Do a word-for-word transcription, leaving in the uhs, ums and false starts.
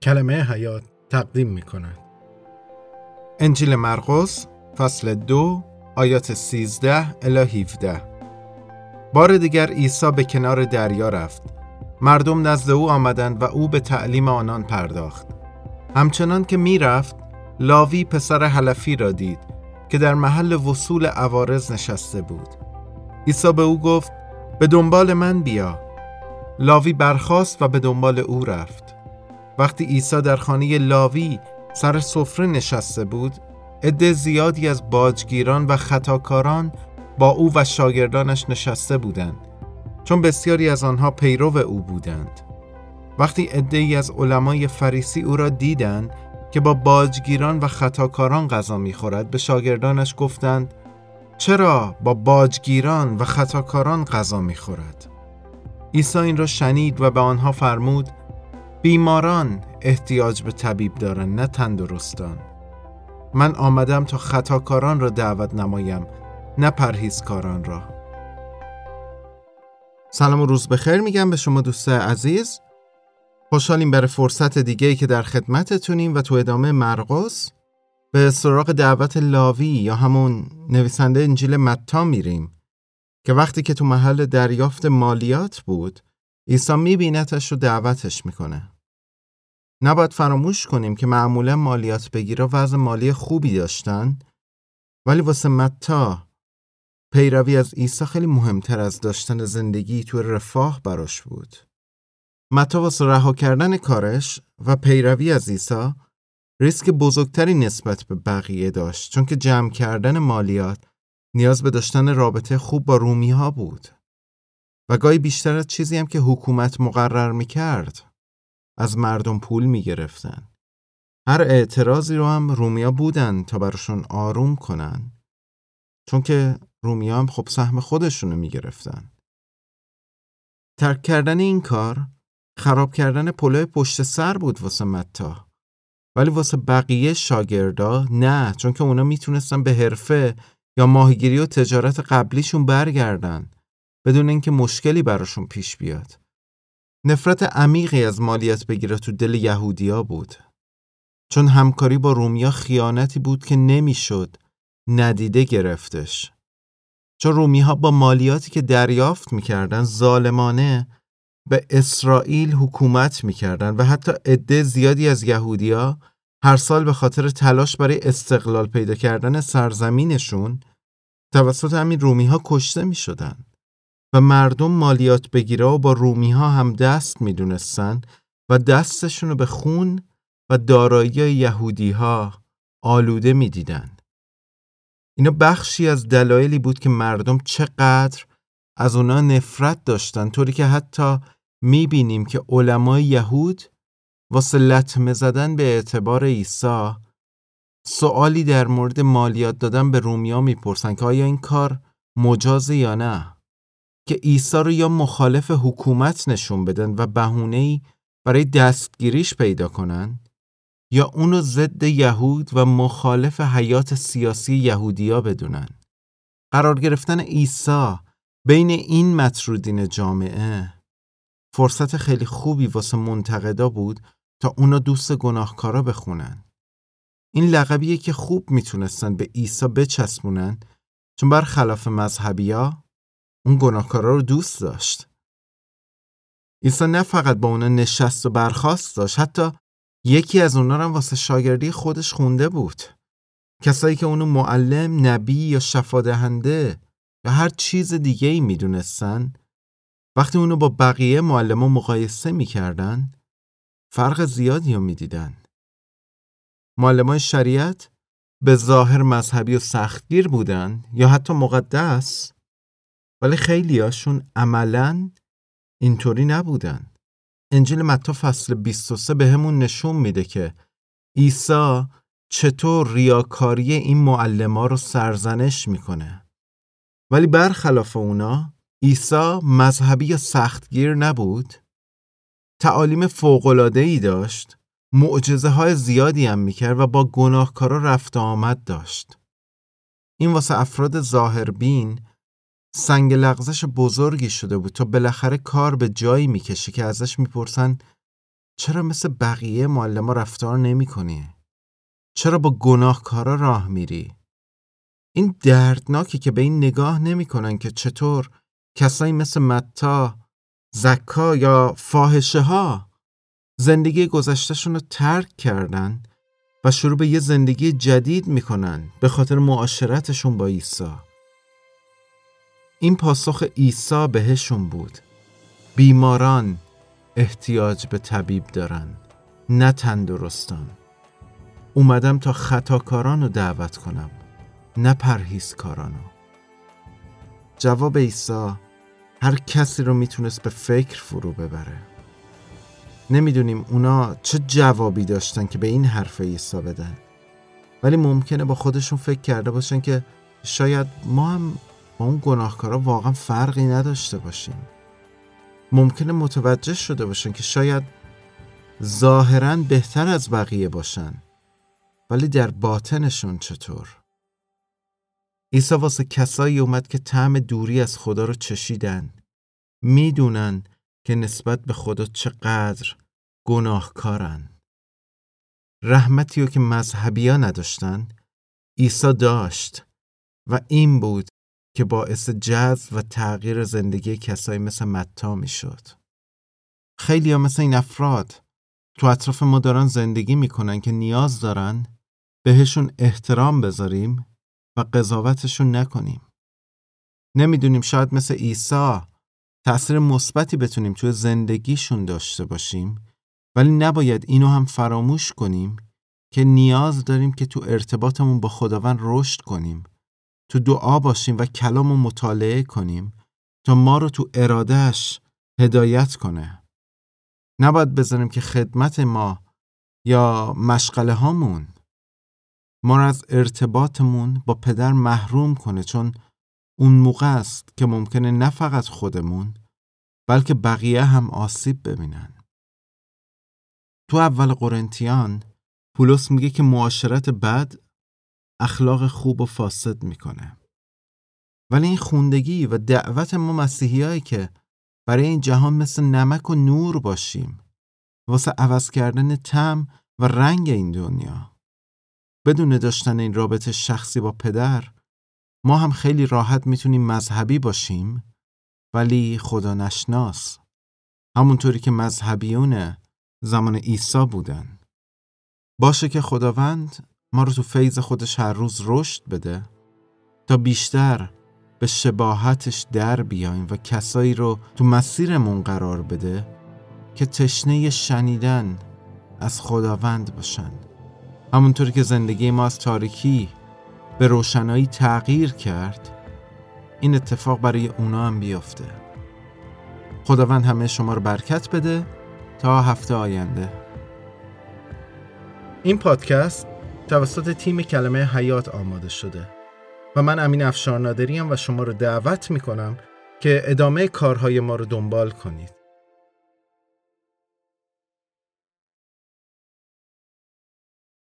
کلمه حیات تقدیم می کند. انجیل مرقس فصل دو آیات سیزده الی هفده. بار دیگر عیسی به کنار دریا رفت. مردم نزد او آمدند و او به تعلیم آنان پرداخت. همچنان که می رفت، لاوی پسر حلفی را دید که در محل وصول عوارض نشسته بود. عیسی به او گفت: به دنبال من بیا. لاوی برخاست و به دنبال او رفت. وقتی عیسی در خانه لاوی سر سفره نشسته بود، عده زیادی از باجگیران و خطاکاران با او و شاگردانش نشسته بودند، چون بسیاری از آنها پیرو او بودند. وقتی عده‌ای از علمای فریسی او را دیدند که با باجگیران و خطاکاران غذا می‌خورد، به شاگردانش گفتند: چرا با باجگیران و خطاکاران غذا می‌خورد؟ عیسی این را شنید و به آنها فرمود: بیماران احتیاج به طبیب دارند، نه تندرستان. من آمدم تا خطاکاران را دعوت نمایم، نه پرهیزکاران را. سلام و روز بخیر میگم به شما دوستان عزیز. خوشحالیم برای فرصت دیگه‌ای که در خدمتتونیم و تو ادامه مرقس به سراغ دعوت لاوی یا همون نویسنده انجیل متی میریم که وقتی که تو محل دریافت مالیات بود، عیسی میبینتش و دعوتش میکنه. نباید فراموش کنیم که معمولا مالیات بگیرا وضع مالی خوبی داشتن، ولی واسه متی پیروی از عیسی خیلی مهمتر از داشتن زندگی تو رفاه براش بود. متی واسه رها کردن کارش و پیروی از عیسی ریسک بزرگتری نسبت به بقیه داشت، چون که جمع کردن مالیات نیاز به داشتن رابطه خوب با رومی ها بود و گاهی بیشتر از چیزی هم که حکومت مقرر میکرد از مردم پول میگرفتن. هر اعتراضی رو هم رومیا بودن تا براشون آروم کنن، چون که رومیا هم خب سهم خودشونو میگرفتن. ترک کردن این کار خراب کردن پلوی پشت سر بود واسه متی، ولی واسه بقیه شاگردا نه، چون که اونا میتونستن به حرفه یا ماهیگیری و تجارت قبلیشون برگردن بدون اینکه مشکلی براشون پیش بیاد. نفرت عمیقی از مالیات بگیره تو دل یهودیا بود، چون همکاری با رومیا خیانتی بود که نمیشد ندیده گرفتش. چون رومی‌ها با مالیاتی که دریافت میکردن ظالمانه به اسرائیل حکومت میکردن و حتی عده زیادی از یهودیا هر سال به خاطر تلاش برای استقلال پیدا کردن سرزمینشون توسط همین رومی‌ها کشته میشدن. و مردم مالیات بگیرا و با رومی ها هم دست می دونستن و دستشون رو به خون و دارایی یهودی ها آلوده می دیدن. اینا بخشی از دلایلی بود که مردم چقدر از اونا نفرت داشتن، طوری که حتی می بینیم که علمای یهود واسه لطمه زدن به اعتبار عیسی سوالی در مورد مالیات دادن به رومی ها می پرسن که آیا این کار مجازه یا نه، که عیسی رو یا مخالف حکومت نشون بدن و بهونه‌ای برای دستگیریش پیدا کنن، یا اونو ضد یهود و مخالف حیات سیاسی یهودیا بدونن. قرار گرفتن عیسی بین این مطرودین جامعه فرصت خیلی خوبی واسه منتقدا بود تا اونو دوست گناهکارا بخونن. این لقبیه که خوب میتونستن به عیسی بچسبونن، چون برخلاف مذهبیا اون گناهکارا رو دوست داشت. عیسی نه فقط با اونا نشست و برخاست داشت، حتی یکی از اونا رو هم واسه شاگردی خودش خونده بود. کسایی که اونو معلم، نبی یا شفادهنده یا هر چیز دیگه ای می دونستن، وقتی اونو با بقیه معلمان مقایسه می کردن فرق زیادی رو می دیدن. معلمان شریعت به ظاهر مذهبی و سختگیر بودن یا حتی مقدس، ولی خیلی هاشون عملاً اینطوری نبودن. انجیل متی فصل بیست و سه به همون نشون میده که عیسی چطور ریاکاری این معلما رو سرزنش میکنه. ولی برخلاف اونا عیسی مذهبی یا سختگیر نبود، تعالیم فوق‌العاده‌ای داشت، معجزه های زیادی هم میکرد و با گناهکارا رفت و آمد داشت. این واسه افراد ظاهربین سنگ لغزش بزرگی شده بود تا بالاخره کار به جایی میکشه که ازش میپرسن چرا مثل بقیه معلم‌ها رفتار نمی‌کنی؟ چرا با گناهکارا راه میری؟ این دردناکه که به این نگاه نمی‌کنن که چطور کسایی مثل متی، زکا یا فاحشه ها زندگی گذشته‌شون رو ترک کردن و شروع به یه زندگی جدید میکنن به خاطر معاشرتشون با عیسی. این پاسخ عیسی بهشون بود: بیماران احتیاج به طبیب دارن، نه تندرستان. اومدم تا خطاکاران رو دعوت کنم، نه پرهیزکارانو. جواب عیسی هر کسی رو میتونست به فکر فرو ببره. نمیدونیم اونا چه جوابی داشتن که به این حرف عیسی بدن، ولی ممکنه با خودشون فکر کرده باشن که شاید ما هم با اون گناهکارا واقعا فرقی نداشته باشیم. ممکنه متوجه شده باشن که شاید ظاهراً بهتر از بقیه باشن، ولی در باطنشون چطور؟ عیسی واسه کسایی اومد که طعم دوری از خدا رو چشیدن، میدونن که نسبت به خدا چقدر گناهکارن. رحمتی رو که مذهبی ها نداشتن، عیسی داشت و این بود که باعث جذب و تغییر زندگی کسایی مثل متی می شد. خیلی ها مثل این افراد تو اطراف ما دارن زندگی میکنن که نیاز دارن بهشون احترام بذاریم و قضاوتشون نکنیم. نمیدونیم شاید مثل عیسی تأثیر مثبتی بتونیم توی زندگیشون داشته باشیم، ولی نباید اینو هم فراموش کنیم که نیاز داریم که تو ارتباطمون با خداوند رشد کنیم، تو دعا باشیم و کلامو مطالعه کنیم تا ما رو تو ارادهش هدایت کنه. نباید بذاریم که خدمت ما یا مشغله هامون ما رو از ارتباطمون با پدر محروم کنه، چون اون موقع است که ممکنه نه فقط خودمون بلکه بقیه هم آسیب ببینن. تو اول قرنتیان پولس میگه که معاشرت بد اخلاق خوب و فاسد میکنه. ولی این خوندگی و دعوت ما مسیحیایی که برای این جهان مثل نمک و نور باشیم، واسه عوض کردن طعم و رنگ این دنیا. بدون داشتن این رابطه شخصی با پدر، ما هم خیلی راحت میتونیم مذهبی باشیم ولی خدا نشناس، همونطوری که مذهبیون زمان عیسی بودن. باشه که خداوند ما رو تو فیض خودش هر روز رشد بده تا بیشتر به شباهتش در بیایم و کسایی رو تو مسیرمون قرار بده که تشنه شنیدن از خداوند باشن. همونطوری که زندگی ما از تاریکی به روشنایی تغییر کرد، این اتفاق برای اونا هم بیفته. خداوند همه شما رو برکت بده تا هفته آینده. این پادکست توسط تیم کلمه حیات آماده شده و من امین افشار نادری ام و شما رو دعوت میکنم که ادامه کارهای ما رو دنبال کنید.